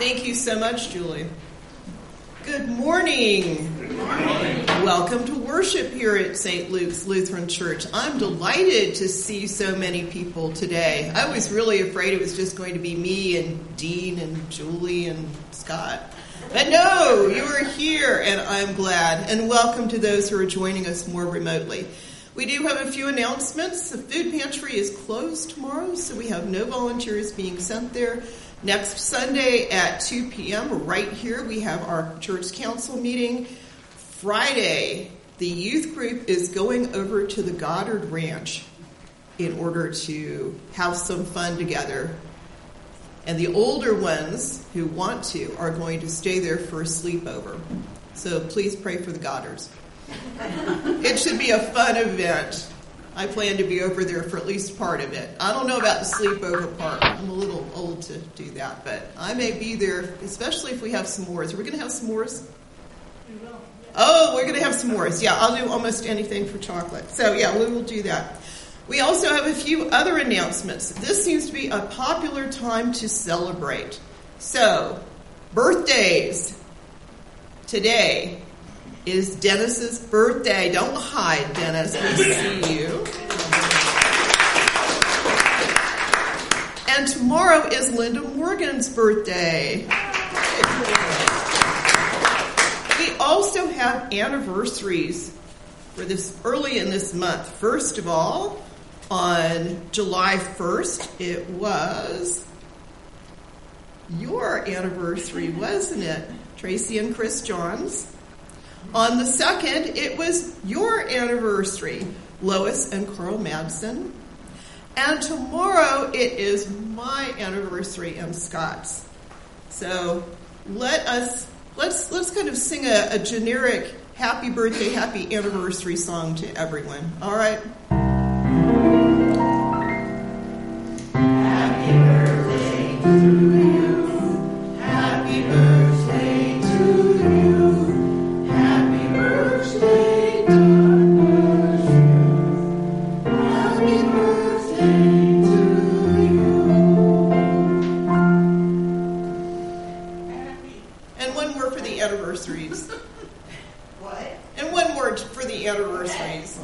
Thank you so much, Julie. Good morning. Good morning. Welcome to worship here at St. Luke's Lutheran Church. I'm delighted to see so many people today. I was really afraid it was just going to be me and Dean and Julie and Scott. But no, you are here, and I'm glad. And welcome to those who are joining us more remotely. We do have a few announcements. The food pantry is closed tomorrow, so we have no volunteers being sent there. Next Sunday at 2 p.m. right here, we have our church council meeting. Friday, the youth group is going over to the Goddard Ranch in order to have some fun together. And the older ones who want to are going to stay there for a sleepover. So please pray for the Goddards. It should be a fun event. I plan to be over there for at least part of it. I don't know about the sleepover part. I'm a little old to do that, but I may be there, especially if we have s'mores. Are we going to have s'mores? We will. Oh, we're going to have s'mores. Yeah, I'll do almost anything for chocolate. So, yeah, we will do that. We also have a few other announcements. This seems to be a popular time to celebrate. So, birthdays. Today is Dennis's birthday. Don't hide, Dennis. We see you. And tomorrow is Linda Morgan's birthday. We also have anniversaries for this early in this month. First of all, on July 1st, it was your anniversary, wasn't it? Tracy and Chris Johns. On the 2nd, it was your anniversary, Lois and Carl Madsen. And tomorrow, it is my anniversary and Scott's. So let's kind of sing a generic happy birthday, happy anniversary song to everyone. All right? Happy birthday to you. Happy birthday to you. Happy birthday, darling. Happy birthday to you. And one more for the anniversaries. What? And one more for the anniversaries.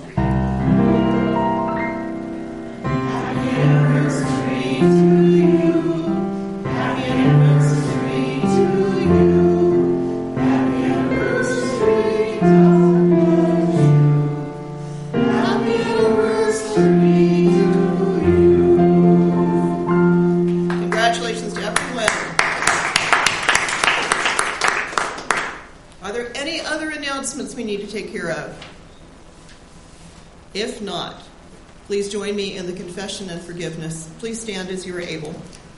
Happy anniversary to you. Happy anniversary to you. Happy anniversary, darling. Happy anniversary to you. Congratulations to everyone. Are there any other announcements we need to take care of? If not, please join me in the confession and forgiveness. Please stand as you are able.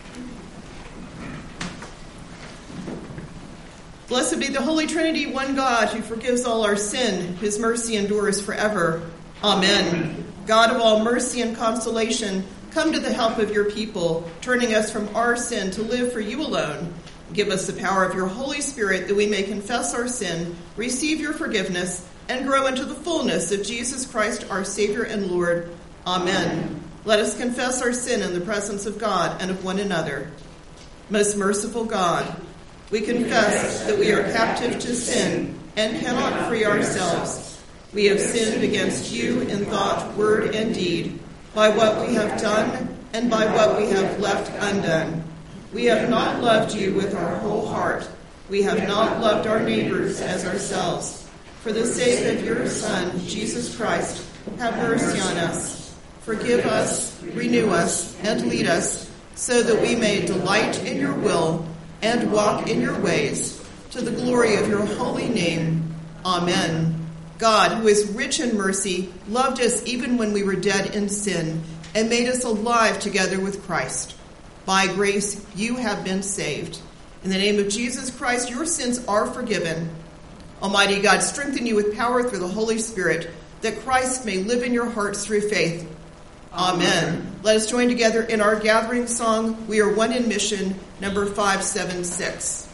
Blessed be the Holy Trinity, one God, who forgives all our sin, whose mercy endures forever. Amen. God of all mercy and consolation, come to the help of your people, turning us from our sin to live for you alone. Give us the power of your Holy Spirit that we may confess our sin, receive your forgiveness, and grow into the fullness of Jesus Christ, our Savior and Lord. Amen. Let us confess our sin in the presence of God and of one another. Most merciful God, we confess that we are captive to sin and cannot free ourselves. We have sinned against you in thought, word, and deed, by what we have done and by what we have left undone. We have not loved you with our whole heart. We have not loved our neighbors as ourselves. For the sake of your Son, Jesus Christ, have mercy on us. Forgive us, renew us, and lead us, so that we may delight in your will and walk in your ways, to the glory of your holy name. Amen. God, who is rich in mercy, loved us even when we were dead in sin, and made us alive together with Christ. By grace, you have been saved. In the name of Jesus Christ, your sins are forgiven. Almighty God, strengthen you with power through the Holy Spirit, that Christ may live in your hearts through faith. Amen. Let us join together in our gathering song, We Are One in Mission, number 576.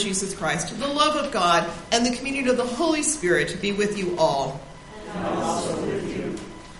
Jesus Christ, the love of God, and the communion of the Holy Spirit be with you all. And also with you.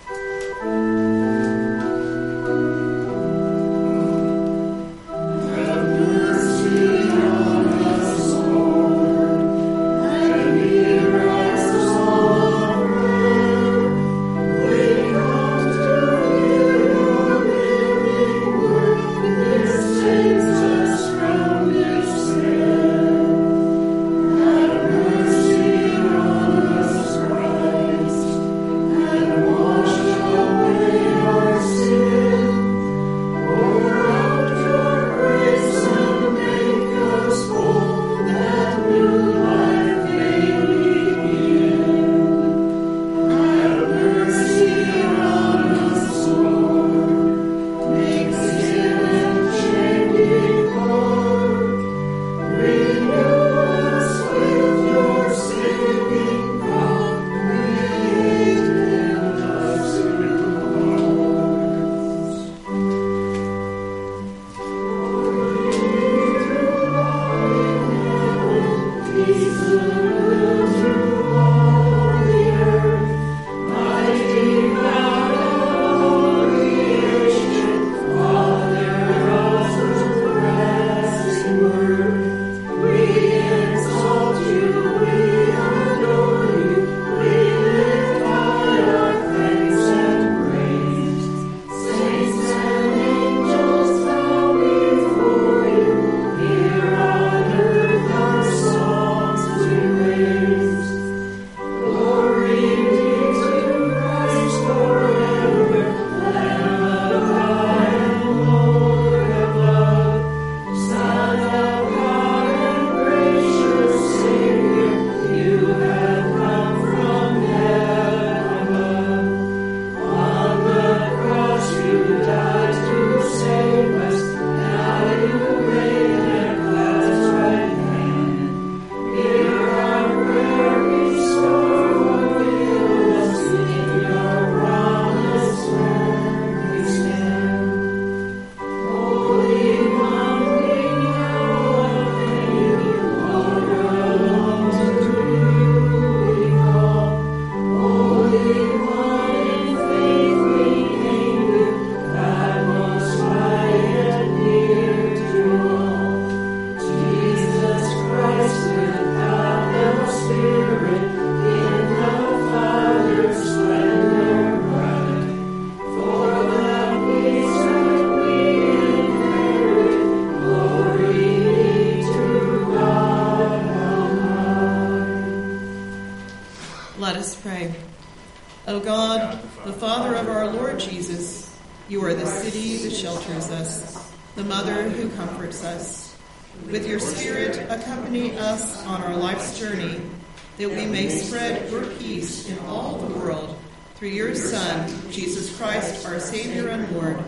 O God, the Father of our Lord Jesus, you are the city that shelters us, the mother who comforts us. With your Spirit, accompany us on our life's journey, that we may spread your peace in all the world, through your Son, Jesus Christ, our Savior and Lord.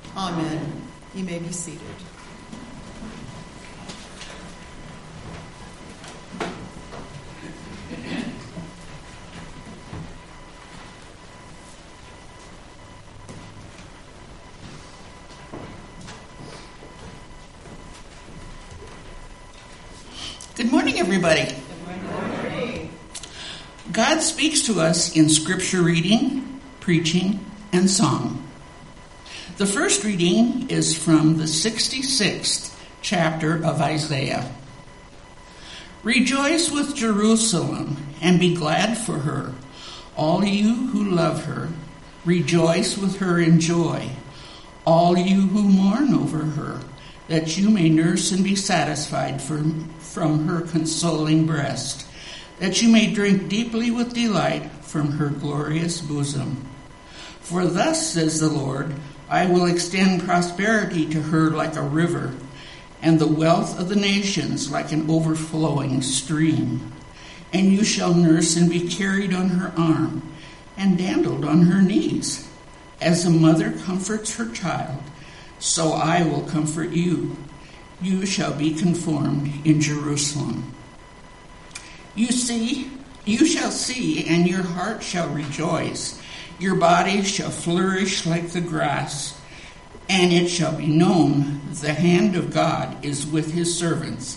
Amen. You may be seated. Good morning, everybody. Good morning. God speaks to us in scripture reading, preaching, and song. The first reading is from the 66th chapter of Isaiah. Rejoice with Jerusalem and be glad for her. All you who love her, rejoice with her in joy. All you who mourn over her, that you may nurse and be satisfied from her consoling breast, that you may drink deeply with delight from her glorious bosom. For thus says the Lord, I will extend prosperity to her like a river, and the wealth of the nations like an overflowing stream. And you shall nurse and be carried on her arm, and dandled on her knees. As a mother comforts her child, so I will comfort you. You shall be conformed in Jerusalem. You shall see, and your heart shall rejoice. Your body shall flourish like the grass, and it shall be known the hand of God is with his servants,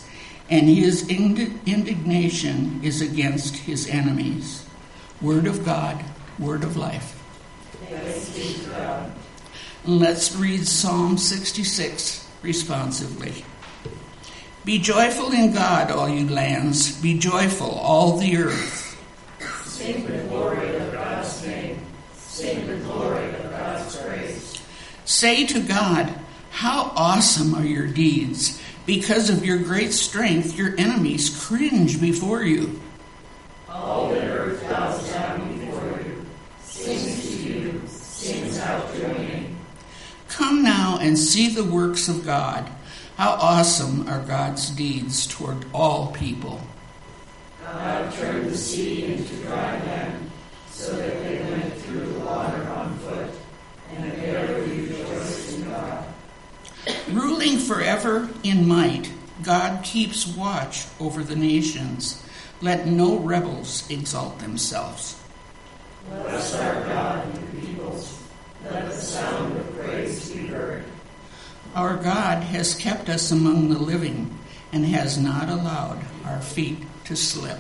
and his indignation is against his enemies. Word of God, word of life. Thanks be to God. Let's read Psalm 66 responsively. Be joyful in God, all you lands. Be joyful, all the earth. Sing the glory of God's name. Sing the glory of God's grace. Say to God, how awesome are your deeds. Because of your great strength, your enemies cringe before you. All the earth bows down before you. Sings to you. Sings out your name. Come now and see the works of God. How awesome are God's deeds toward all people. God turned the sea into dry land, so that they went through the water on foot, and there rejoiced in God. Ruling forever in might, God keeps watch over the nations. Let no rebels exalt themselves. Bless our God, you peoples. Let the sound of praise be heard. Our God has kept us among the living and has not allowed our feet to slip.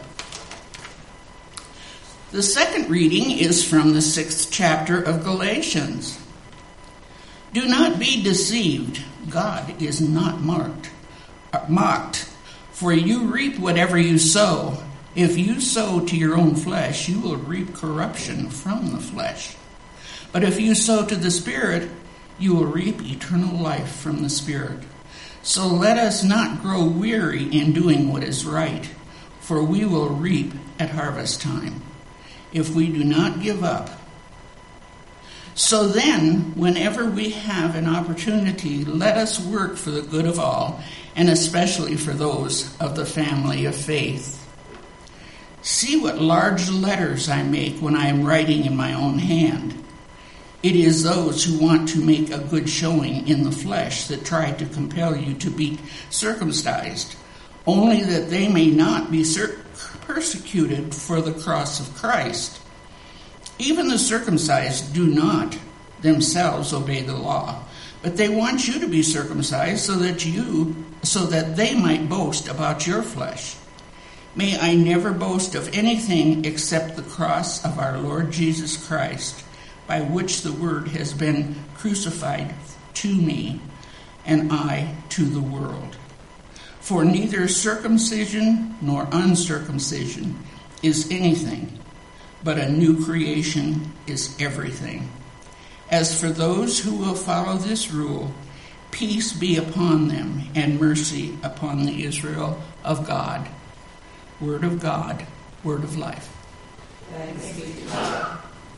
The second reading is from the 6th chapter of Galatians. Do not be deceived. God is not mocked. For you reap whatever you sow. If you sow to your own flesh, you will reap corruption from the flesh. But if you sow to the Spirit, you will reap eternal life from the Spirit. So let us not grow weary in doing what is right, for we will reap at harvest time, if we do not give up. So then, whenever we have an opportunity, let us work for the good of all, and especially for those of the family of faith. See what large letters I make when I am writing in my own hand. It is those who want to make a good showing in the flesh that try to compel you to be circumcised, only that they may not be persecuted for the cross of Christ. Even the circumcised do not themselves obey the law, but they want you to be circumcised so that they might boast about your flesh. May I never boast of anything except the cross of our Lord Jesus Christ, by which the word has been crucified to me, and I to the world. For neither circumcision nor uncircumcision is anything, but a new creation is everything. As for those who will follow this rule, peace be upon them and mercy upon the Israel of God. Word of God, word of life. Thanks be to God.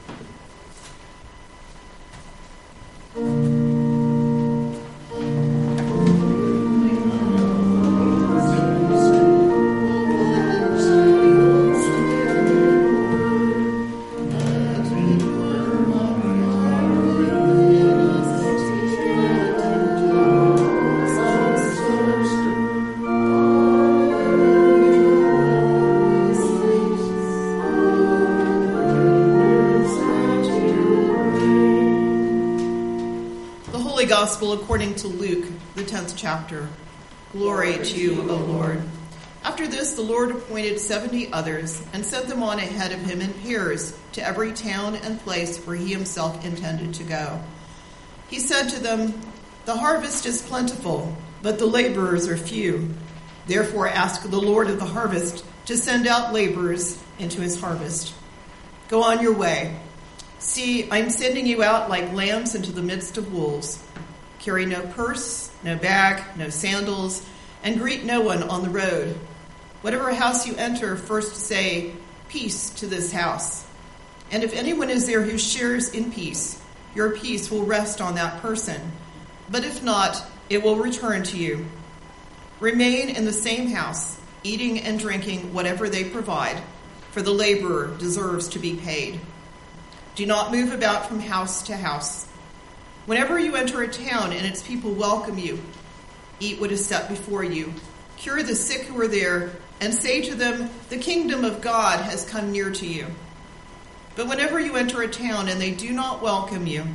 Gospel according to Luke, the 10th chapter. Glory to you, O Lord. After this, the Lord appointed 70 others and sent them on ahead of him in pairs to every town and place where he himself intended to go. He said to them, "The harvest is plentiful, but the laborers are few. Therefore ask the Lord of the harvest to send out laborers into his harvest. Go on your way. See, I'm sending you out like lambs into the midst of wolves. Carry no purse, no bag, no sandals, and greet no one on the road. Whatever house you enter, first say, 'Peace to this house.' And if anyone is there who shares in peace, your peace will rest on that person. But if not, it will return to you. Remain in the same house, eating and drinking whatever they provide, for the laborer deserves to be paid. Do not move about from house to house. Whenever you enter a town and its people welcome you, eat what is set before you, cure the sick who are there, and say to them, 'The kingdom of God has come near to you.' But whenever you enter a town and they do not welcome you,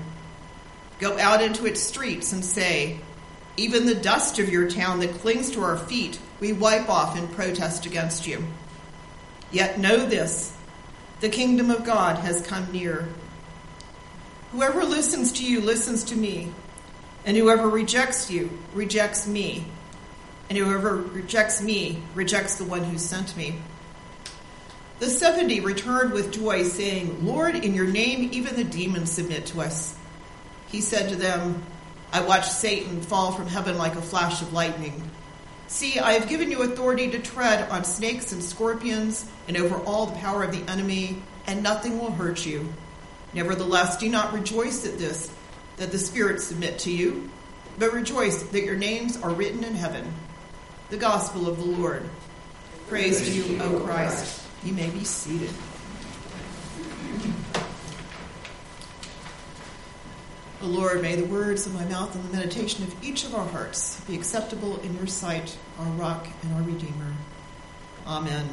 go out into its streets and say, 'Even the dust of your town that clings to our feet we wipe off in protest against you. Yet know this, the kingdom of God has come near. Whoever listens to you listens to me, and whoever rejects you rejects me, and whoever rejects me rejects the one who sent me. The 70 returned with joy, saying, Lord, in your name even the demons submit to us. He said to them, I watched Satan fall from heaven like a flash of lightning. See, I have given you authority to tread on snakes and scorpions and over all the power of the enemy, and nothing will hurt you. Nevertheless, do not rejoice at this, that the spirits submit to you, but rejoice that your names are written in heaven. The gospel of the Lord. Praise to you, O Christ. You may be seated. O Lord, may the words of my mouth and the meditation of each of our hearts be acceptable in your sight, our rock and our redeemer. Amen.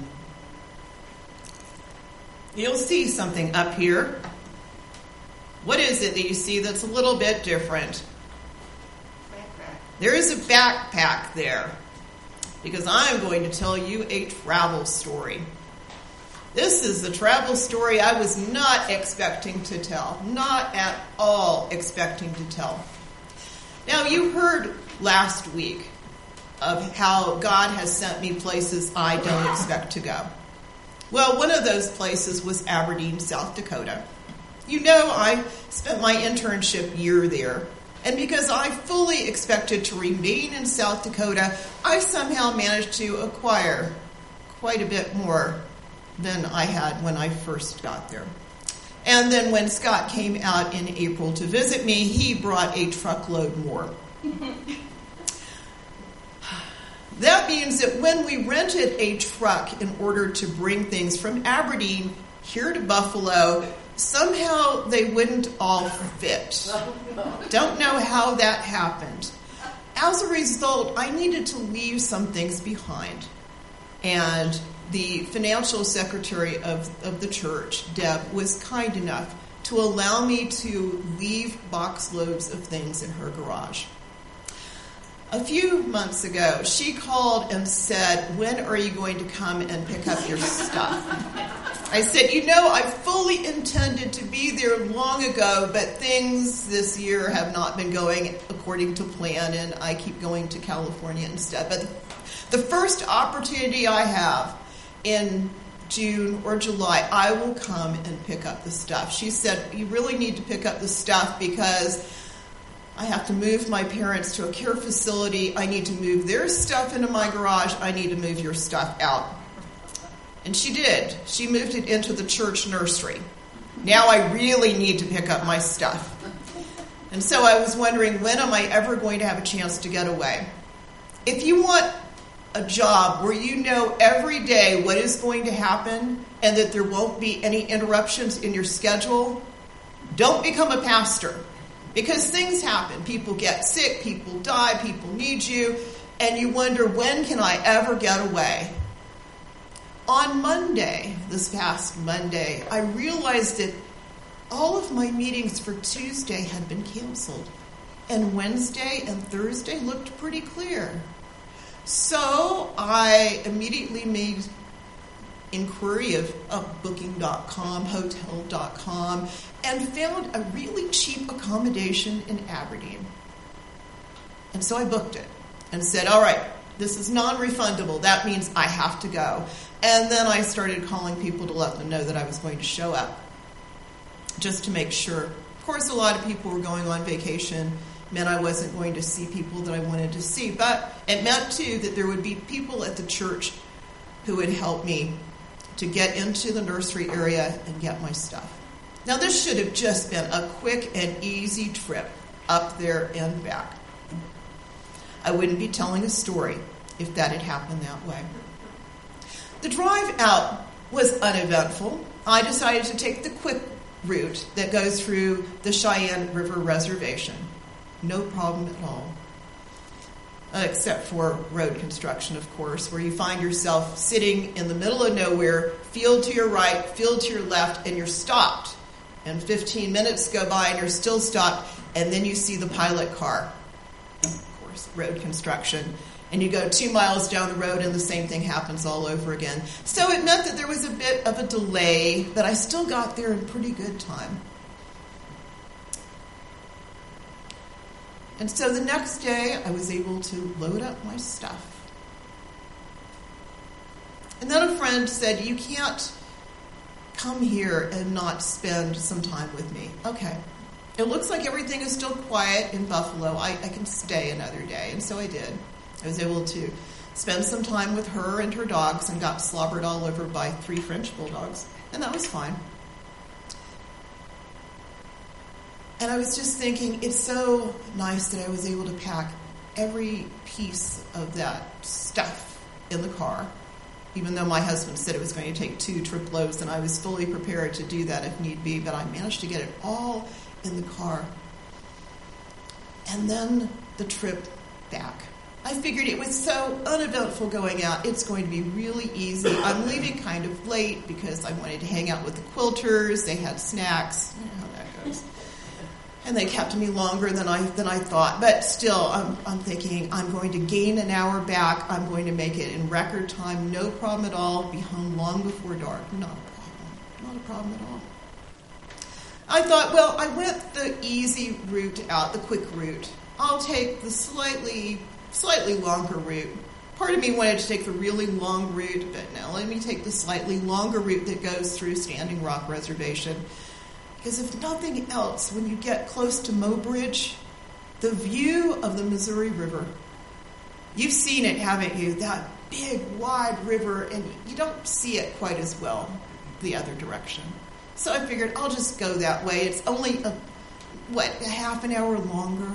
You'll see something up here. What is it that you see that's a little bit different? Backpack. There is a backpack there, because I'm going to tell you a travel story. This is the travel story I was not expecting to tell. Not at all expecting to tell. Now, you heard last week of how God has sent me places I don't expect to go. Well, one of those places was Aberdeen, South Dakota. You know, I spent my internship year there. And because I fully expected to remain in South Dakota, I somehow managed to acquire quite a bit more than I had when I first got there. And then when Scott came out in April to visit me, he brought a truckload more. That means that when we rented a truck in order to bring things from Aberdeen here to Buffalo, somehow they wouldn't all fit. Don't know how that happened. As a result, I needed to leave some things behind. And the financial secretary of the church, Deb, was kind enough to allow me to leave box loads of things in her garage. A few months ago, she called and said, when are you going to come and pick up your stuff? I said, I fully intended to be there long ago, but things this year have not been going according to plan, and I keep going to California instead. But the first opportunity I have in June or July, I will come and pick up the stuff. She said, you really need to pick up the stuff because I have to move my parents to a care facility. I need to move their stuff into my garage. I need to move your stuff out. And she did. She moved it into the church nursery. Now I really need to pick up my stuff. And so I was wondering, when am I ever going to have a chance to get away? If you want a job where you know every day what is going to happen and that there won't be any interruptions in your schedule, don't become a pastor. Because things happen. People get sick, people die, people need you, and you wonder, when can I ever get away? On Monday, this past Monday, I realized that all of my meetings for Tuesday had been canceled. And Wednesday and Thursday looked pretty clear. So I immediately made inquiry of booking.com, hotel.com, and found a really cheap accommodation in Aberdeen. And so I booked it and said, all right, this is non-refundable. That means I have to go. And then I started calling people to let them know that I was going to show up, just to make sure. Of course, a lot of people were going on vacation. Meant I wasn't going to see people that I wanted to see. But it meant, too, that there would be people at the church who would help me to get into the nursery area and get my stuff. Now, this should have just been a quick and easy trip up there and back. I wouldn't be telling a story if that had happened that way. The drive out was uneventful. I decided to take the quick route that goes through the Cheyenne River Reservation. No problem at all. Except for road construction, of course, where you find yourself sitting in the middle of nowhere, field to your right, field to your left, and you're stopped. And 15 minutes go by and you're still stopped, and then you see the pilot car. Of course, road construction. and you go 2 miles down the road and the same thing happens all over again. So it meant that there was a bit of a delay, but I still got there in pretty good time. And so the next day, I was able to load up my stuff. And then a friend said, you can't come here and not spend some time with me. Okay. It looks like everything is still quiet in Buffalo. I can stay another day. And so I did. I was able to spend some time with her and her dogs and got slobbered all over by 3 French bulldogs. And that was fine. And I was just thinking, it's so nice that I was able to pack every piece of that stuff in the car, even though my husband said it was going to take 2 trip loads, and I was fully prepared to do that if need be, but I managed to get it all in the car. And then the trip back. I figured it was so uneventful going out, it's going to be really easy. I'm leaving kind of late because I wanted to hang out with the quilters. They had snacks. You know how that goes. And they kept me longer than I thought. But still, I'm thinking I'm going to gain an hour back. I'm going to make it in record time. No problem at all. Be home long before dark. Not a problem. Not a problem at all. I thought, well, I went the easy route out, the quick route. I'll take the slightly longer route. Part of me wanted to take the really long route, but no, let me take the slightly longer route that goes through Standing Rock Reservation. Because if nothing else, when you get close to Mobridge, the view of the Missouri River, you've seen it, haven't you? That big, wide river, and you don't see it quite as well the other direction. So I figured I'll just go that way. It's only, a half an hour longer.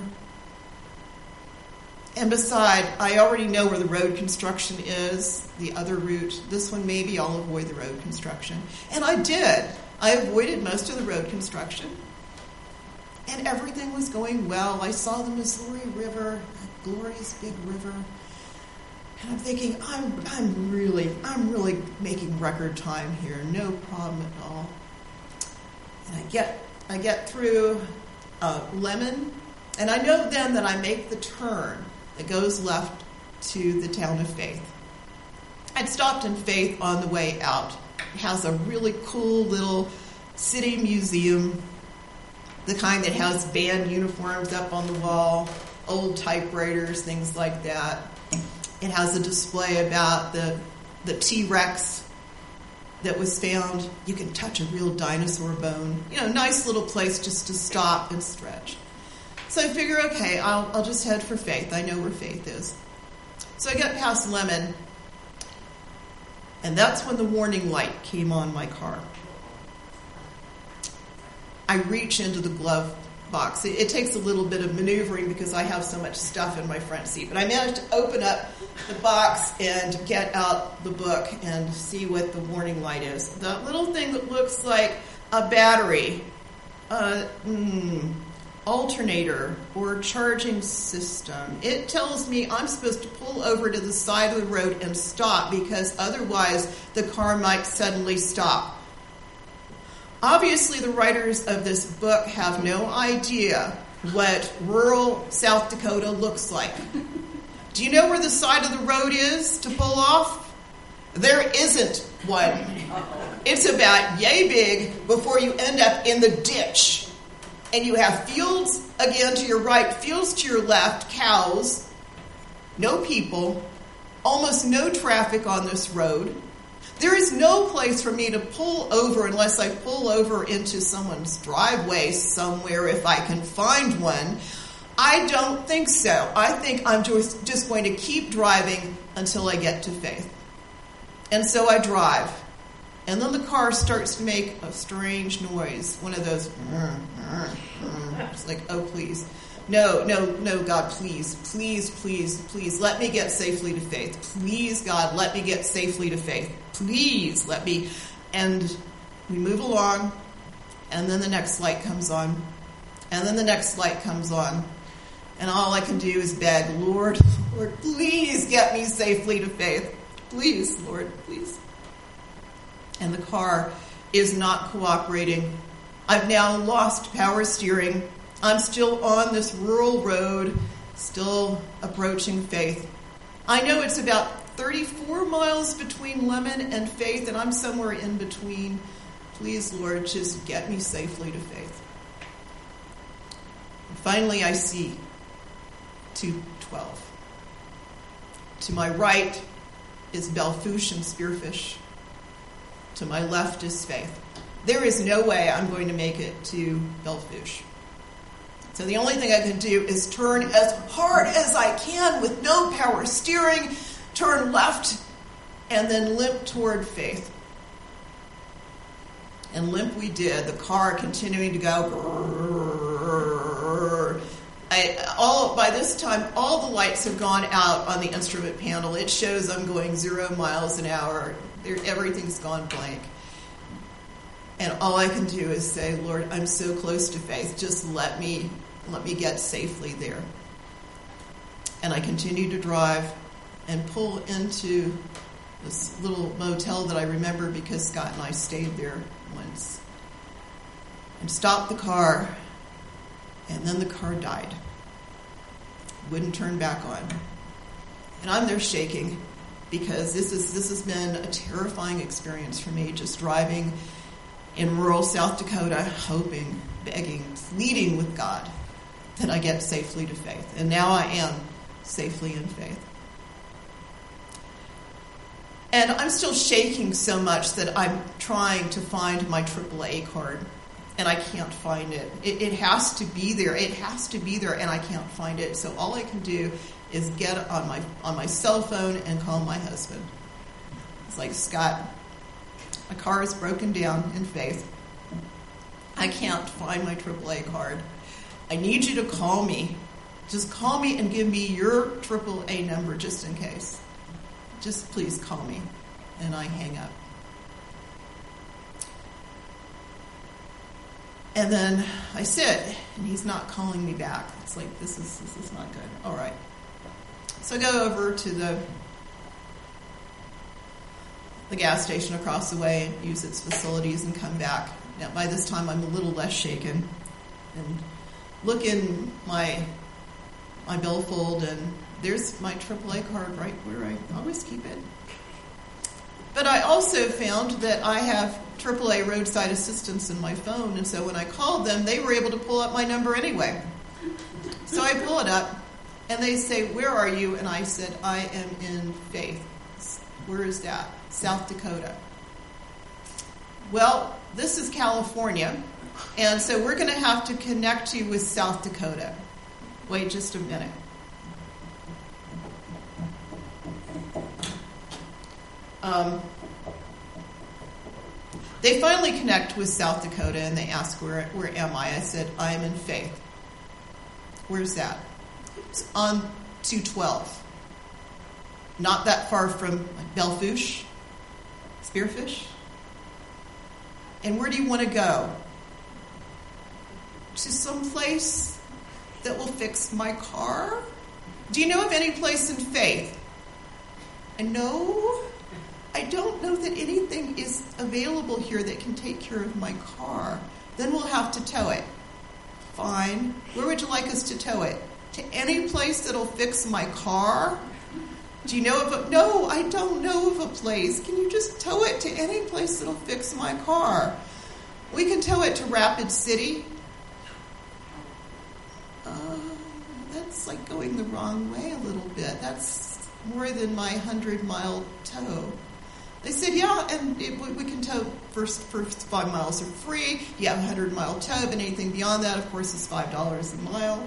And beside, I already know where the road construction is, the other route. This one, maybe I'll avoid the road construction. And I did. I avoided most of the road construction. And everything was going well. I saw the Missouri River, that glorious big river. And I'm thinking, I'm really making record time here. No problem at all. And I get through Lemon, and I know then that I make the turn that goes left to the town of Faith. I'd stopped in Faith on the way out. It has a really cool little city museum, the kind that has band uniforms up on the wall, old typewriters, things like that. It has a display about the T-Rex that was found. You can touch a real dinosaur bone. You know, nice little place just to stop and stretch. So I figure, okay, I'll just head for Faith. I know where Faith is. So I get past Lemon, and that's when the warning light came on my car. I reach into the glove box. It takes a little bit of maneuvering because I have so much stuff in my front seat, but I managed to open up the box and get out the book and see what the warning light is. The little thing that looks like a battery, alternator or charging system. It tells me I'm supposed to pull over to the side of the road and stop because otherwise the car might suddenly stop. Obviously, the writers of this book have no idea what rural South Dakota looks like. Do you know where the side of the road is to pull off? There isn't one. It's about yay big before you end up in the ditch. And you have fields, again, to your right, fields to your left, cows, no people, almost no traffic on this road. There is no place for me to pull over unless I pull over into someone's driveway somewhere if I can find one. I don't think so. I think I'm just going to keep driving until I get to Faith. And so I drive. And then the car starts to make a strange noise. One of those, it's like, oh, please. No, God, please, let me get safely to Faith. Please, God, let me get safely to Faith. Please, let me. And we move along, and then the next light comes on. And then the next light comes on. And all I can do is beg, Lord, please get me safely to Faith. Please, Lord, please. And the car is not cooperating. I've now lost power steering. I'm still on this rural road, still approaching Faith. I know it's about 34 miles between Lemon and Faith, and I'm somewhere in between. Please, Lord, just get me safely to Faith. And finally, I see 212. To my right is Belfouche and Spearfish. To my left is Faith. There is no way I'm going to make it to Belfouche. So the only thing I can do is turn as hard as I can with no power steering, turn left, and then limp toward Faith. And limp we did, the car continuing to go. By this time, all the lights have gone out on the instrument panel. It shows I'm going 0 miles an hour. Everything's gone blank. And all I can do is say, Lord, I'm so close to Faith. Just let me get safely there. And I continue to drive and pull into this little motel that I remember because Scott and I stayed there once. And stopped the car. And then the car died. Wouldn't turn back on. And I'm there shaking because this has been a terrifying experience for me, just driving in rural South Dakota, hoping, begging, pleading with God that I get safely to Faith. And now I am safely in Faith. And I'm still shaking so much that I'm trying to find my AAA card. And I can't find it. It has to be there. It has to be there, and I can't find it. So all I can do is get on my cell phone and call my husband. It's like, Scott, my car is broken down in Faith. I can't find my AAA card. I need you to call me. Just call me and give me your AAA number just in case. Just please call me. And I hang up. And then I sit, and he's not calling me back. It's like, this is not good. All right. So I go over to the gas station across the way and use its facilities and come back. Now, by this time, I'm a little less shaken. And look in my billfold, and there's my AAA card right where I always keep it. But I also found that I have AAA roadside assistance in my phone, and so when I called them, they were able to pull up my number anyway. So I pull it up, and they say, where are you? And I said, I am in Faith. Where is that? South Dakota. Well, this is California, and so we're going to have to connect you with South Dakota. Wait just a minute. They finally connect with South Dakota, and they ask, where am I? I said, I am in Faith. Where's that? It's on 212. Not that far from Belfouche, Spearfish. And where do you want to go? To some place that will fix my car? Do you know of any place in Faith? And no, I don't know that anything is available here that can take care of my car. Then we'll have to tow it. Fine. Where would you like us to tow it? To any place that'll fix my car? Do you know of a... No, I don't know of a place. Can you just tow it to any place that'll fix my car? We can tow it to Rapid City. That's like going the wrong way a little bit. That's more than my 100-mile tow. They said, yeah, and we can tow first 5 miles are free. You have a 100-mile tow, but anything beyond that, of course, is $5 a mile.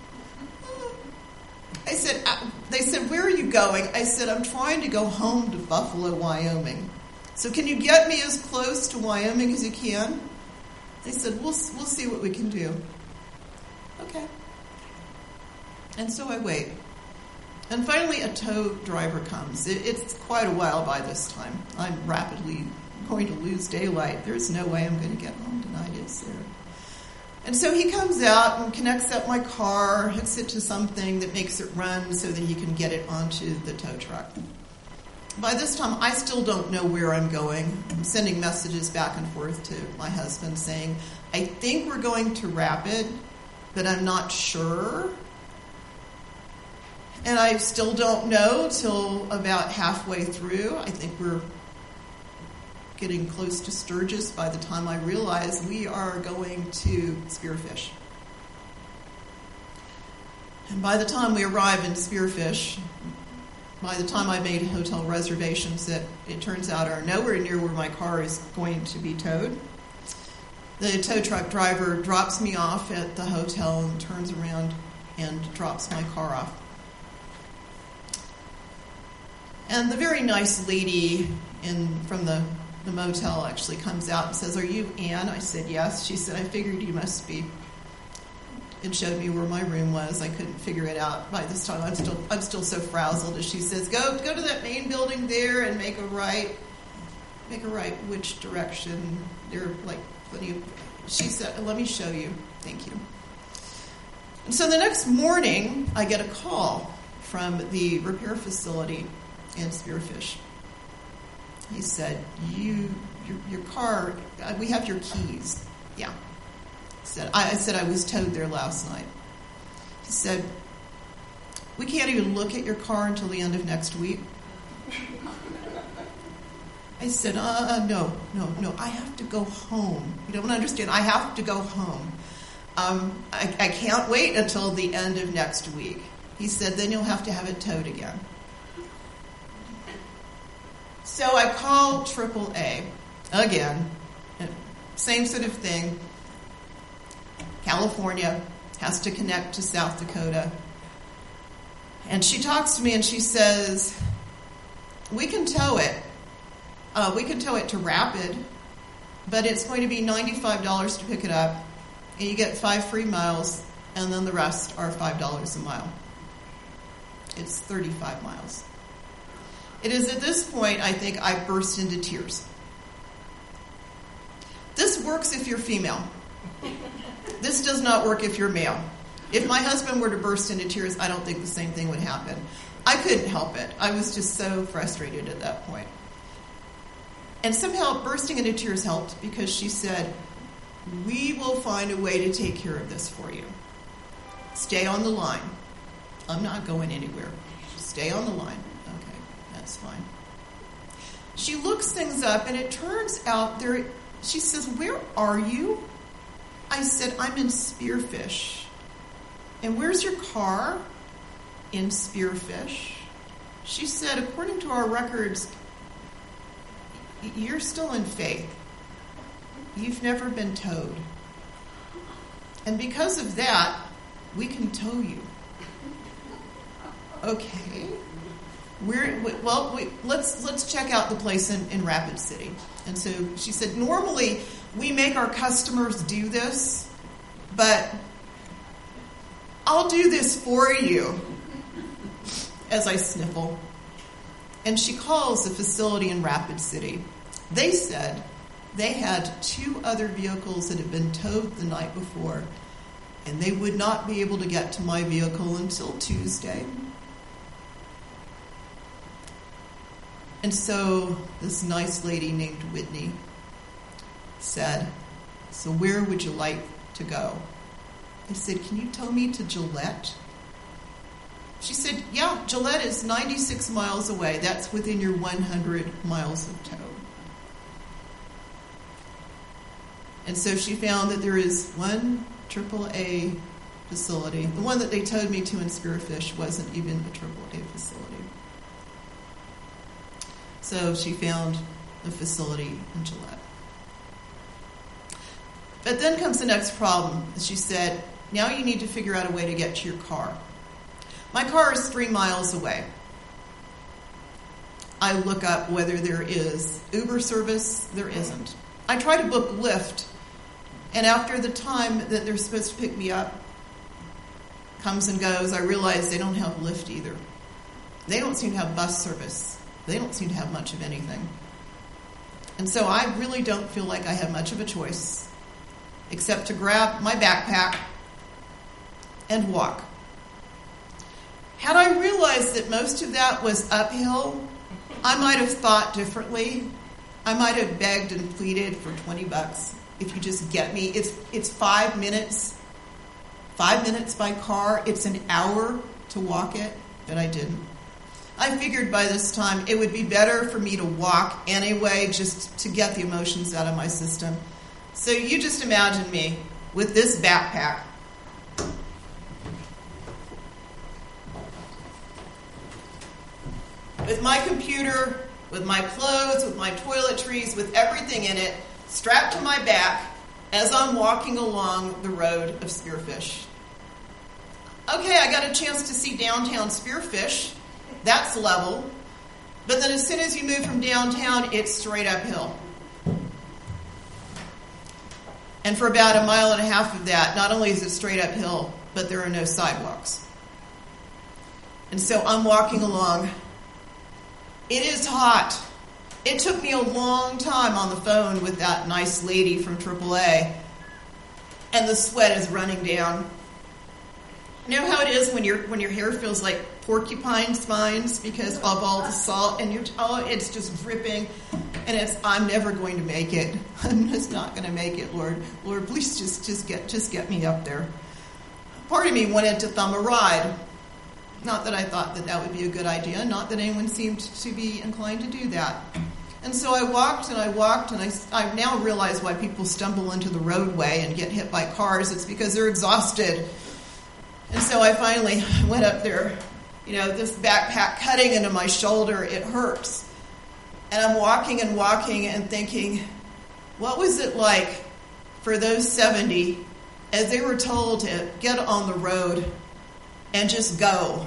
They said, where are you going? I said, I'm trying to go home to Buffalo, Wyoming. So can you get me as close to Wyoming as you can? They said, we'll see what we can do. Okay. And so I wait. And finally a tow driver comes. It's quite a while by this time. I'm rapidly going to lose daylight. There's no way I'm going to get home tonight, is there? And so he comes out and connects up my car, hooks it to something that makes it run so that he can get it onto the tow truck. By this time, I still don't know where I'm going. I'm sending messages back and forth to my husband saying, I think we're going to Rapid, but I'm not sure. And I still don't know till about halfway through. I think we're getting close to Sturgis by the time I realize we are going to Spearfish. And by the time we arrive in Spearfish, by the time I made hotel reservations that it turns out are nowhere near where my car is going to be towed, the tow truck driver drops me off at the hotel and turns around and drops my car off. And the very nice lady from the motel actually comes out and says, "Are you Ann?" I said, "Yes." She said, "I figured you must be." And showed me where my room was. I couldn't figure it out by this time. I'm still so frazzled. As she says, "Go to that main building there and make a right." Make a right. Which direction? There are like plenty of. She said, "Let me show you." Thank you. And so the next morning, I get a call from the repair facility in Spearfish. He said, your car, we have your keys. Yeah. I said I was towed there last night. He said, "We can't even look at your car until the end of next week." I said, no, I have to go home. You don't understand. I have to go home. I can't wait until the end of next week. He said, "Then you'll have to have it towed again." So I called AAA again. Same sort of thing. California has to connect to South Dakota. And she talks to me and she says, "We can tow it. We can tow it to Rapid, but it's going to be $95 to pick it up. And you get 5 free miles, and then the rest are $5 a mile. It's 35 miles. It is at this point, I think, I burst into tears. This works if you're female. This does not work if you're male. If my husband were to burst into tears, I don't think the same thing would happen. I couldn't help it. I was just so frustrated at that point. And somehow bursting into tears helped because she said, "We will find a way to take care of this for you. Stay on the line. I'm not going anywhere. Stay on the line." Okay, that's fine. She looks things up, and it turns out she says, "Where are you?" I said, "I'm in Spearfish." "And where's your car?" "In Spearfish." She said, "According to our records, you're still in Faith. You've never been towed. And because of that, we can tow you." Okay. Let's check out the place in Rapid City. And so she said, "Normally we make our customers do this, but I'll do this for you," as I sniffle. And she calls the facility in Rapid City. They said they had 2 other vehicles that had been towed the night before, and they would not be able to get to my vehicle until Tuesday. And so this nice lady named Whitney said, "So where would you like to go?" I said, "Can you tow me to Gillette?" She said, "Yeah, Gillette is 96 miles away. That's within your 100 miles of tow." And so she found that there is one AAA facility. The one that they towed me to in Spearfish wasn't even a AAA facility. So she found a facility in Gillette. But then comes the next problem. She said, "Now you need to figure out a way to get to your car." My car is 3 miles away. I look up whether there is Uber service. There isn't. I try to book Lyft, and after the time that they're supposed to pick me up comes and goes, I realize they don't have Lyft either. They don't seem to have bus service. They don't seem to have much of anything. And so I really don't feel like I have much of a choice except to grab my backpack and walk. Had I realized that most of that was uphill, I might have thought differently. I might have begged and pleaded for $20 if you just get me. It's 5 minutes. 5 minutes by car. It's an hour to walk it. but I didn't. I figured by this time it would be better for me to walk anyway, just to get the emotions out of my system. So you just imagine me with this backpack. With my computer, with my clothes, with my toiletries, with everything in it, strapped to my back as I'm walking along the road of Spearfish. Okay, I got a chance to see downtown Spearfish. That's level. But then as soon as you move from downtown, it's straight uphill. And for about 1.5 miles of that, not only is it straight uphill, but there are no sidewalks. And so I'm walking along. It is hot. It took me a long time on the phone with that nice lady from AAA. And the sweat is running down. You know how it is when your hair feels like porcupine spines because of all the salt, and it's just dripping, and I'm never going to make it. I'm just not going to make it, Lord. Lord, please just get me up there. Part of me wanted to thumb a ride. Not that I thought that would be a good idea. Not that anyone seemed to be inclined to do that. And so I walked, and I now realize why people stumble into the roadway and get hit by cars. It's because they're exhausted. And so I finally went up there, this backpack cutting into my shoulder, it hurts. And I'm walking and thinking, what was it like for those 70 as they were told to get on the road and just go?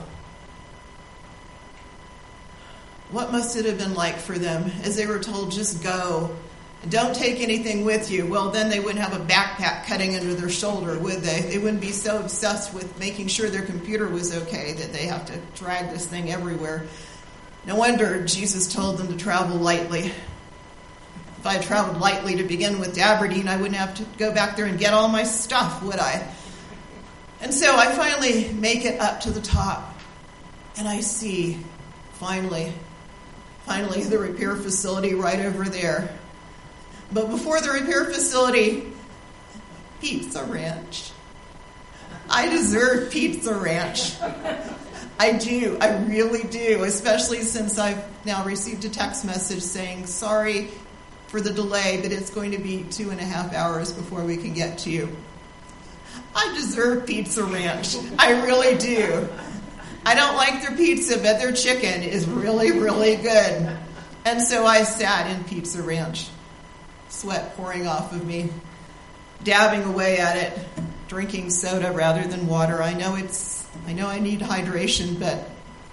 What must it have been like for them as they were told, just go? Don't take anything with you. Well, then they wouldn't have a backpack cutting under their shoulder, would they? They wouldn't be so obsessed with making sure their computer was okay that they have to drag this thing everywhere. No wonder Jesus told them to travel lightly. If I had traveled lightly to begin with to Aberdeen, I wouldn't have to go back there and get all my stuff, would I? And so I finally make it up to the top, and I see, finally, the repair facility right over there. But before the repair facility, Pizza Ranch. I deserve Pizza Ranch. I do. I really do, especially since I've now received a text message saying, sorry for the delay, but it's going to be 2.5 hours before we can get to you. I deserve Pizza Ranch. I really do. I don't like their pizza, but their chicken is really, really good. And so I sat in Pizza Ranch, sweat pouring off of me, dabbing away at it, drinking soda rather than water. I know I need hydration, but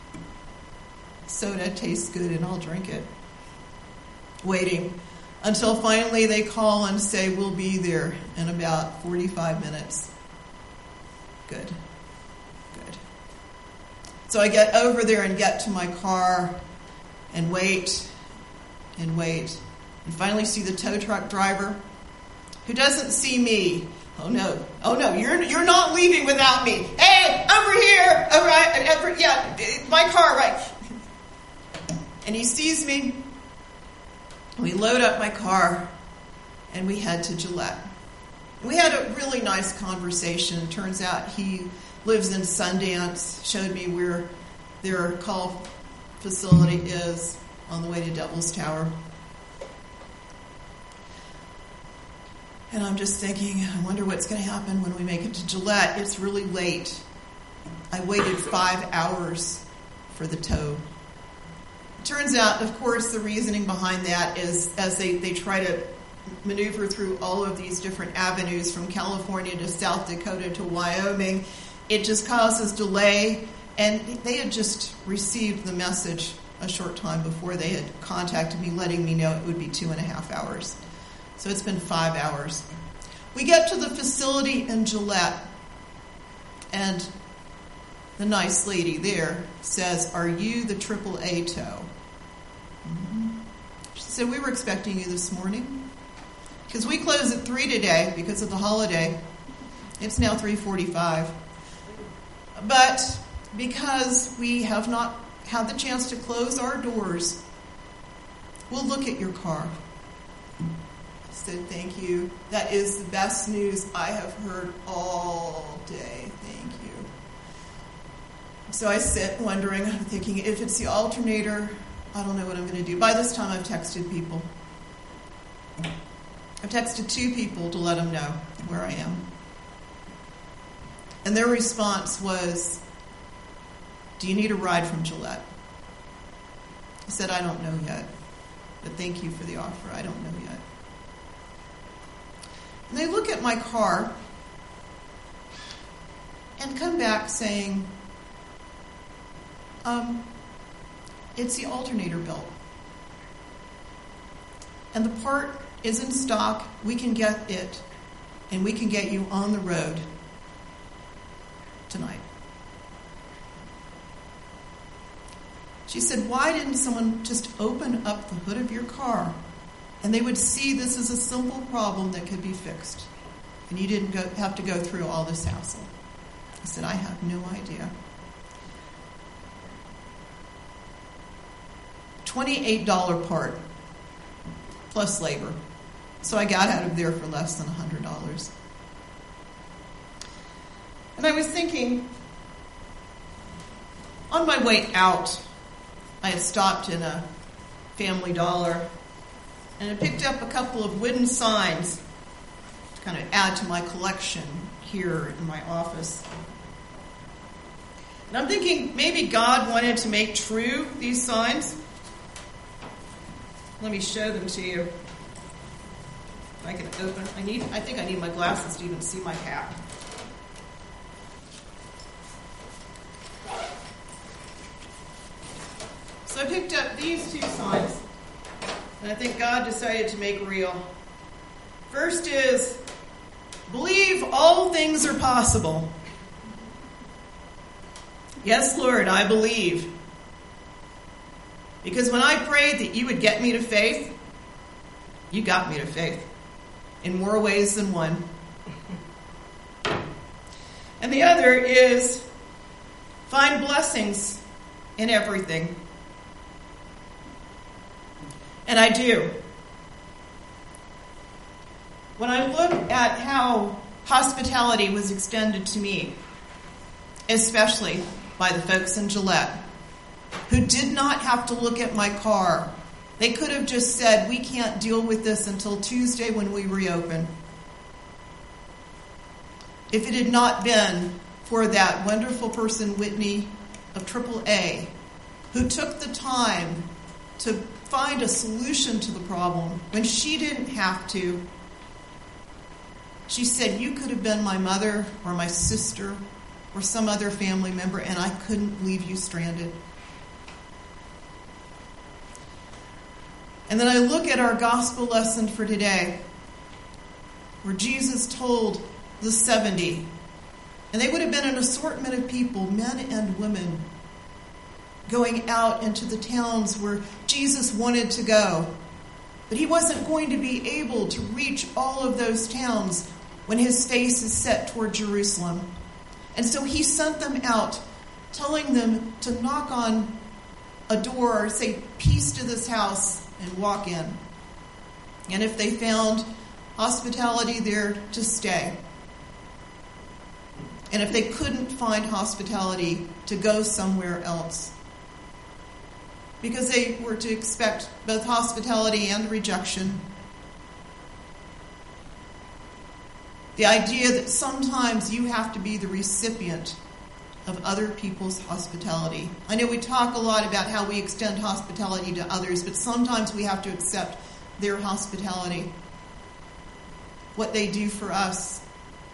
soda tastes good and I'll drink it. Waiting until finally they call and say, we'll be there in about 45 minutes. Good. So I get over there and get to my car and wait and finally see the tow truck driver who doesn't see me. Oh no, you're not leaving without me. Hey, over here, all right, my car, right. And he sees me. We load up my car and we head to Gillette. We had a really nice conversation. It turns out he lives in Sundance, showed me where their call facility is on the way to Devil's Tower. And I'm just thinking, I wonder what's going to happen when we make it to Gillette. It's really late. I waited 5 hours for the tow. It turns out, of course, the reasoning behind that is as they try to maneuver through all of these different avenues from California to South Dakota to Wyoming, it just causes delay. And they had just received the message a short time before they had contacted me, letting me know it would be 2.5 hours. So it's been 5 hours. We get to the facility in Gillette, and the nice lady there says, are you the AAA tow? Mm-hmm. She said, we were expecting you this morning. Because we close at 3 today because of the holiday. It's now 3:45. But because we have not had the chance to close our doors, we'll look at your car. I said, thank you. That is the best news I have heard all day. Thank you. So I sit wondering, I'm thinking, if it's the alternator, I don't know what I'm going to do. By this time, I've texted people. I've texted 2 people to let them know where I am. And their response was, do you need a ride from Gillette? I said, I don't know yet, but thank you for the offer. I don't know yet. And they look at my car and come back saying, it's the alternator belt. And the part is in stock. We can get it, and we can get you on the road tonight. She said, why didn't someone just open up the hood of your car and they would see this is a simple problem that could be fixed and you didn't have to go through all this hassle? I said, I have no idea. $28 part plus labor. So I got out of there for less than $100. And I was thinking, on my way out, I had stopped in a Family Dollar and I picked up a couple of wooden signs to kind of add to my collection here in my office. And I'm thinking maybe God wanted to make true these signs. Let me show them to you. If I can open. I think I need my glasses to even see my hat. So I picked up these 2 signs, and I think God decided to make real. First is, believe all things are possible. Yes, Lord, I believe. Because when I prayed that you would get me to faith, you got me to faith in more ways than one. And the other is, find blessings in everything. And I do. When I look at how hospitality was extended to me, especially by the folks in Gillette, who did not have to look at my car. They could have just said, we can't deal with this until Tuesday when we reopen. If it had not been for that wonderful person, Whitney of AAA, who took the time to find a solution to the problem when she didn't have to. She said, you could have been my mother or my sister or some other family member, and I couldn't leave you stranded. And then I look at our gospel lesson for today, where Jesus told the 70, and they would have been an assortment of people, men and women, going out into the towns where Jesus wanted to go. But he wasn't going to be able to reach all of those towns when his face is set toward Jerusalem. And so he sent them out, telling them to knock on a door or say, peace to this house, and walk in. And if they found hospitality there, to stay. And if they couldn't find hospitality, to go somewhere else. Because they were to expect both hospitality and rejection. The idea that sometimes you have to be the recipient of other people's hospitality. I know we talk a lot about how we extend hospitality to others, but sometimes we have to accept their hospitality, what they do for us.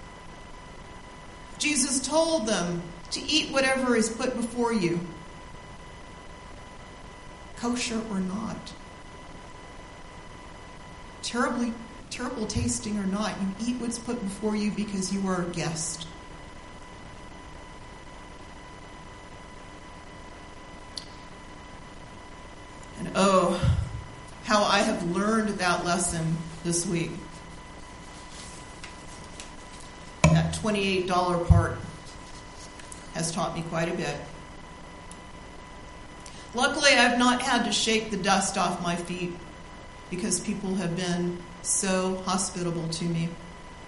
Jesus told them to eat whatever is put before you, kosher or not, terrible tasting or not. You eat what's put before you because you are a guest. And oh, how I have learned that lesson this week. That $28 part has taught me quite a bit. Luckily, I've not had to shake the dust off my feet because people have been so hospitable to me.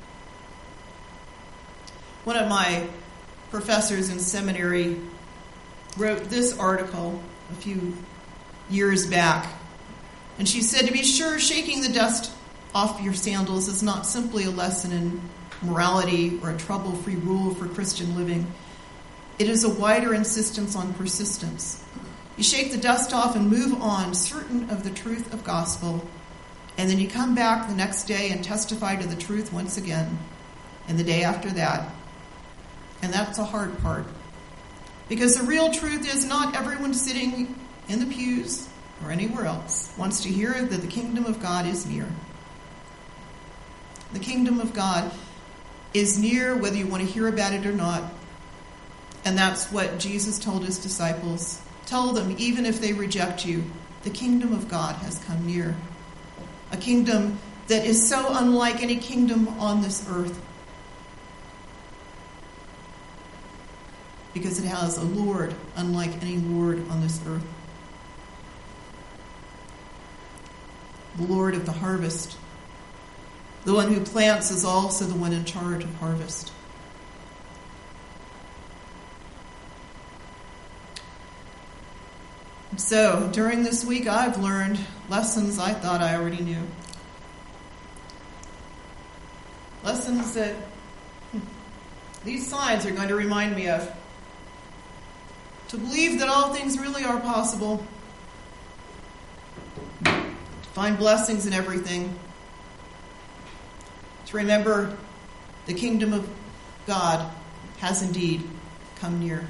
One of my professors in seminary wrote this article a few years back. And she said, to be sure, shaking the dust off your sandals is not simply a lesson in morality or a trouble-free rule for Christian living. It is a wider insistence on persistence. You shake the dust off and move on, certain of the truth of gospel, and then you come back the next day and testify to the truth once again, and the day after that. And that's a hard part. Because the real truth is not everyone sitting in the pews or anywhere else wants to hear that the kingdom of God is near. The kingdom of God is near whether you want to hear about it or not. And that's what Jesus told his disciples. Tell them, even if they reject you, the kingdom of God has come near. A kingdom that is so unlike any kingdom on this earth. Because it has a Lord unlike any Lord on this earth. The Lord of the harvest. The one who plants is also the one in charge of harvest. So, during this week, I've learned lessons I thought I already knew. Lessons that these signs are going to remind me of. To believe that all things really are possible. To find blessings in everything. To remember the kingdom of God has indeed come near.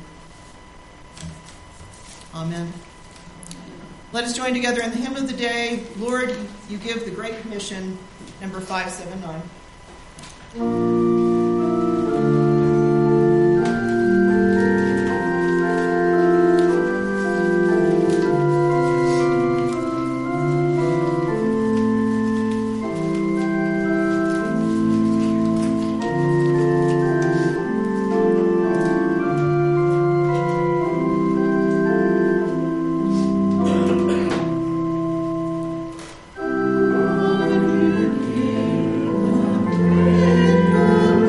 Amen. Let us join together in the hymn of the day, Lord, you give the Great Commission, number 579. Amen.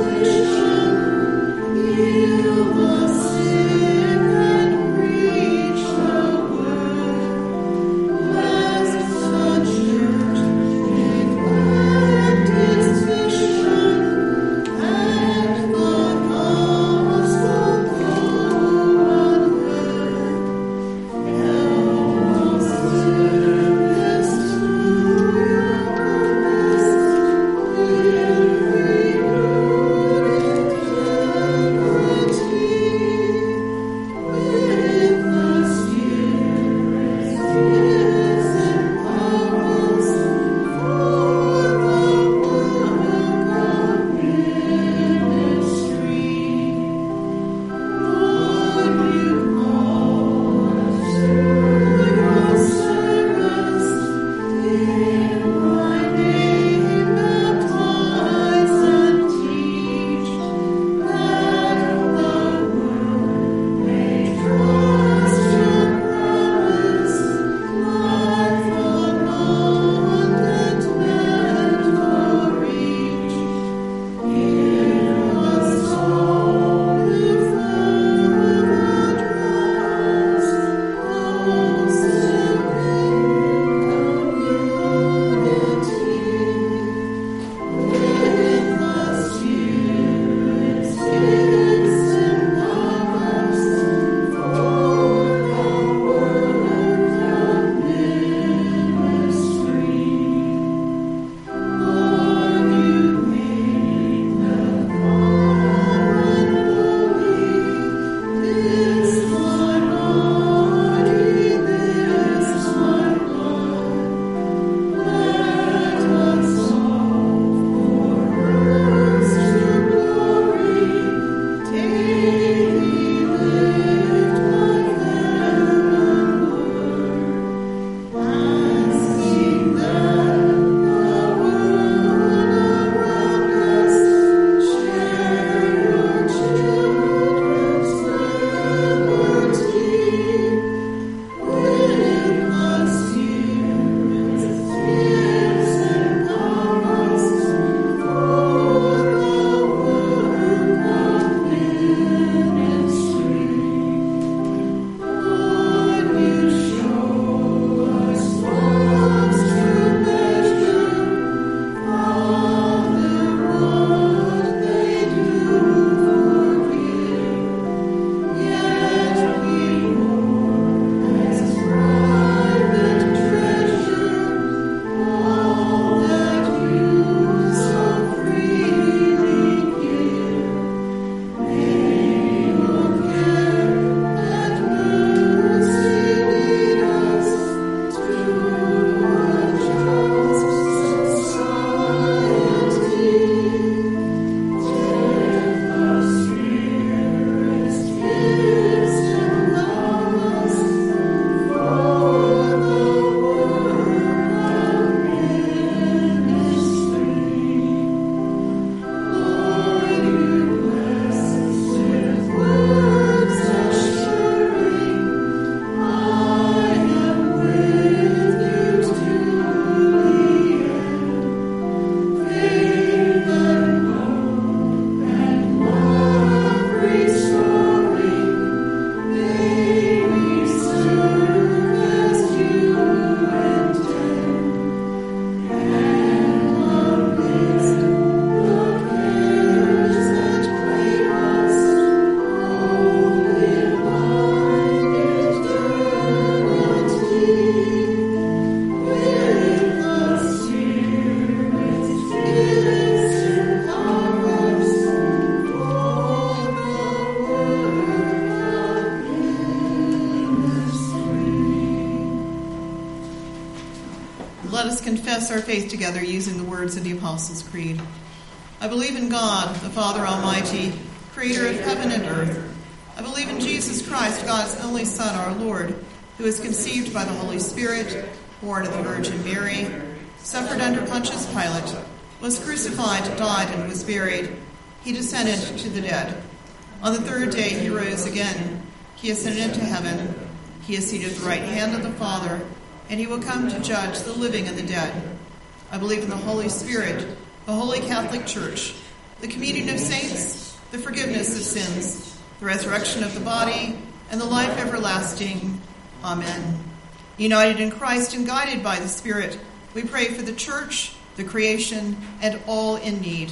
confess our faith together using the words of the Apostles' Creed. I believe in God, the Father Almighty, creator of heaven and earth. I believe in Jesus Christ, God's only Son, our Lord, who was conceived by the Holy Spirit, born of the Virgin Mary, suffered under Pontius Pilate, was crucified, died, and was buried. He descended to the dead. On the third day he rose again. He ascended into heaven. He is seated at the right hand of the Father, and he will come to judge the living and the dead. I believe in the Holy Spirit, the Holy Catholic Church, the communion of saints, the forgiveness of sins, the resurrection of the body, and the life everlasting. Amen. United in Christ and guided by the Spirit, we pray for the Church, the creation, and all in need.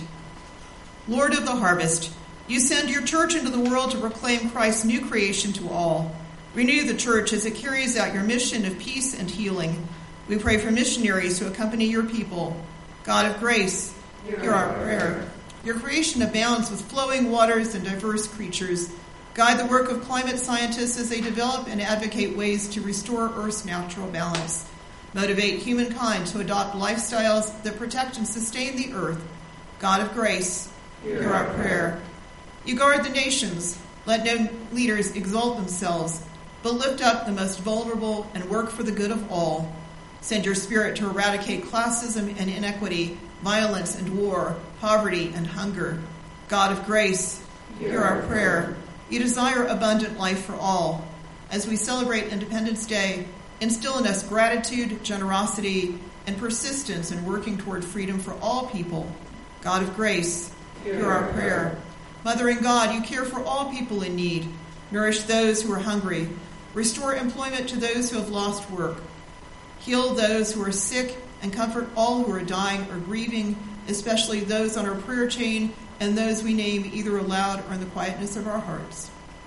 Lord of the harvest, you send your Church into the world to proclaim Christ's new creation to all. Renew the Church as it carries out your mission of peace and healing. We pray for missionaries who accompany your people. God of grace, hear our prayer. Your creation abounds with flowing waters and diverse creatures. Guide the work of climate scientists as they develop and advocate ways to restore Earth's natural balance. Motivate humankind to adopt lifestyles that protect and sustain the Earth. God of grace, hear our prayer. You guard the nations. Let no leaders exalt themselves, but lift up the most vulnerable and work for the good of all. Send your Spirit to eradicate classism and inequity, violence and war, poverty and hunger. God of grace, hear our prayer. You desire abundant life for all. As we celebrate Independence Day, instill in us gratitude, generosity, and persistence in working toward freedom for all people. God of grace, hear our prayer. Mothering God, you care for all people in need. Nourish those who are hungry. Restore employment to those who have lost work. Heal those who are sick and comfort all who are dying or grieving, especially those on our prayer chain and those we name either aloud or in the quietness of our hearts.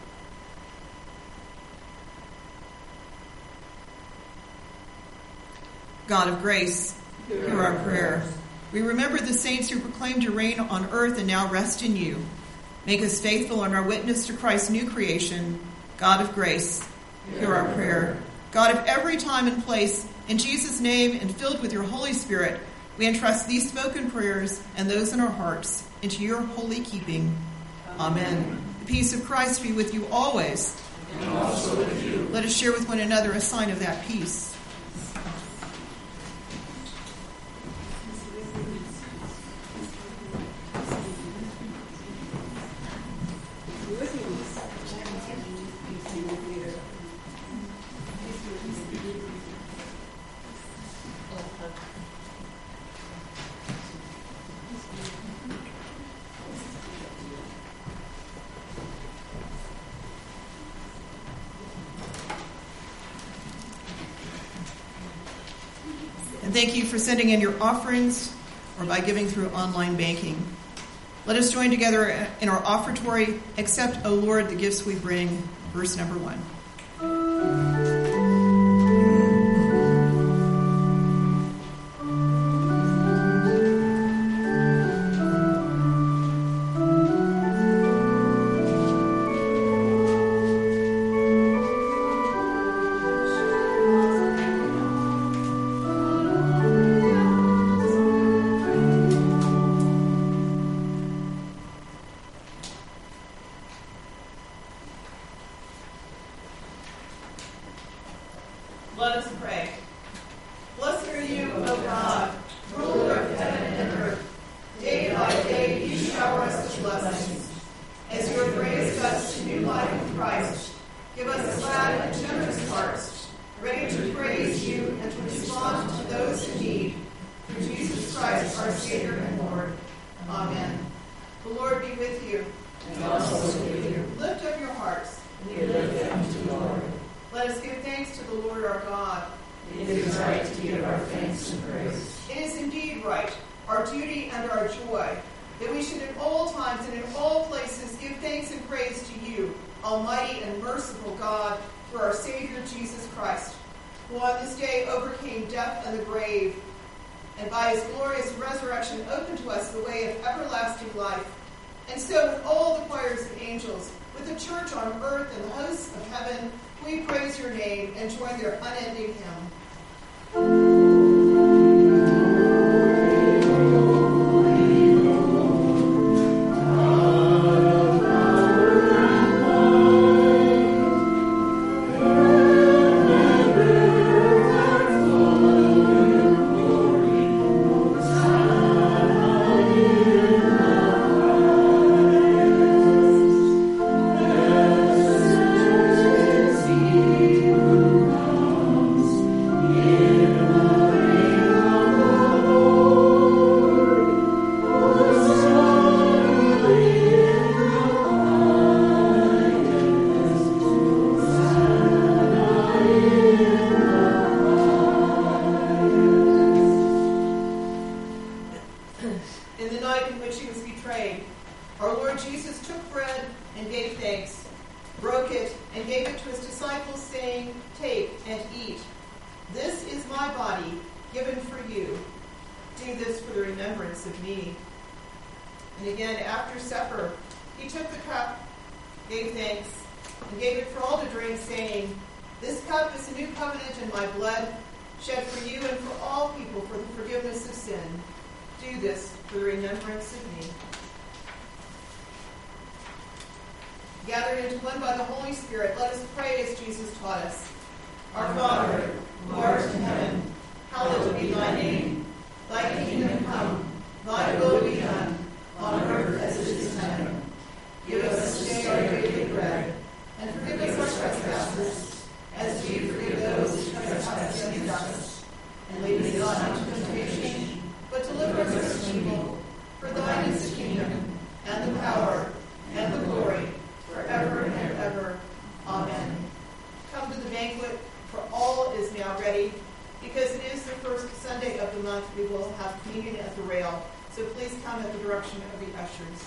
God of grace, hear our prayer. We remember the saints who proclaimed your reign on earth and now rest in you. Make us faithful in our witness to Christ's new creation. God of grace, hear our prayer. God of every time and place, in Jesus' name and filled with your Holy Spirit, we entrust these spoken prayers and those in our hearts into your holy keeping. Amen. The peace of Christ be with you always. And also with you. Let us share with one another a sign of that peace. Thank you for sending in your offerings or by giving through online banking. Let us join together in our offertory. Accept, O Lord, the gifts we bring. Verse number 1. Let us pray. Blessed are you, O God, ruler of heaven and earth. Day by day you shower us with blessings. As you have raised us to new life in Christ, give us glad and generous hearts, ready to praise you and to respond to those in need. Through Jesus Christ, our Savior and Lord. Amen. The Lord be with you. And also with you. Lift up your hearts. We lift them to the Lord. Let us give thanks to the Lord our God. It is right to give our thanks and praise. It is indeed right, our duty and our joy, that we should in all times and in all places give thanks and praise to you, Almighty and merciful God, through our Savior Jesus Christ, who on this day overcame death and the grave, and by his glorious resurrection opened to us the way of everlasting life. And so with all the choirs of angels, with the church on earth and the hosts of heaven, we praise your name and join their unending hymn. In the night in which he was betrayed, our Lord Jesus took bread and gave thanks, broke it, and gave it to his disciples, saying, "Take and eat. This is my body, given for you. Do this for the remembrance of me." And again, after supper, he took the cup, gave thanks, and gave it for all to drink, saying, "This cup is a new covenant in my blood, shed for you and for all people for the forgiveness of sin. Do this for the remembrance of me." Gathered into one by the Holy Spirit, let us pray as Jesus taught us. Our Father, who art in heaven, hallowed be thy name. Thy kingdom come, thy will be done, on earth as it is in heaven. Give us this day our daily bread, and forgive us our trespasses, as we forgive those who trespass against us. And lead us not into temptation, but deliver us from evil. For thine is the kingdom, and the power, and the glory, forever and ever. Amen. Come to the banquet, for all is now ready. Because it is the first Sunday of the month, we will have communion at the rail. So please come at the direction of the ushers.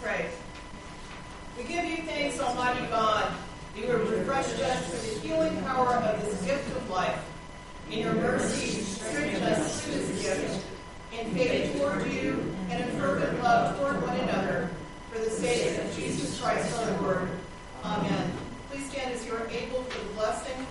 pray. We give you thanks, Almighty God. You have refreshed us with the healing power of this gift of life. In your mercy, strengthen us through this gift, in faith toward you, and in fervent love toward one another, for the sake of Jesus Christ our Lord. Amen. Please stand as you are able for the blessing.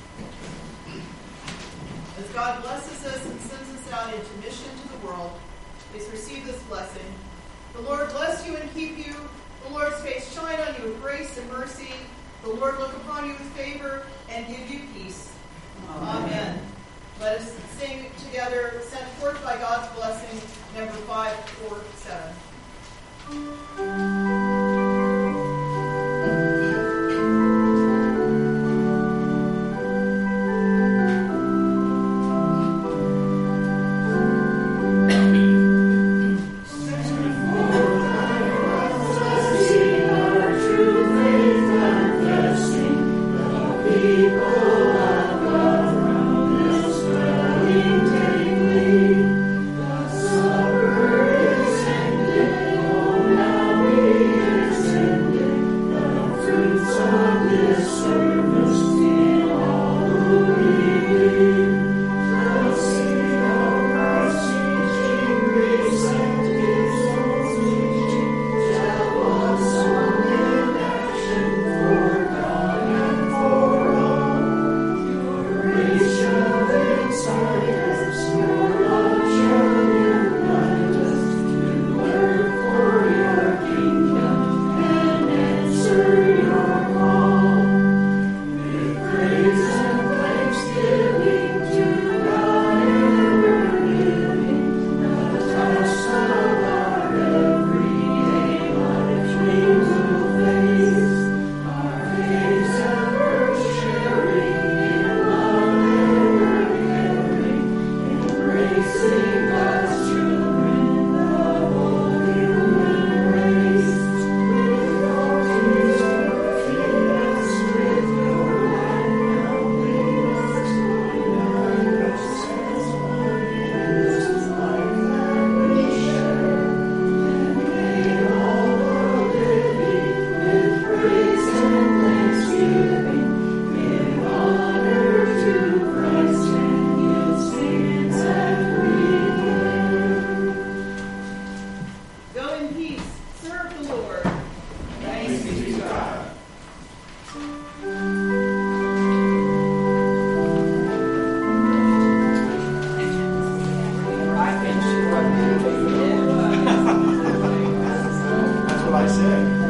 As God blesses us and sends us out into mission to the world, please receive this blessing. The Lord bless you and keep you. The Lord's face shine on you with grace and mercy. The Lord look upon you with favor and give you peace. Amen. Let us sing together, sent forth by God's blessing, number 547. I said.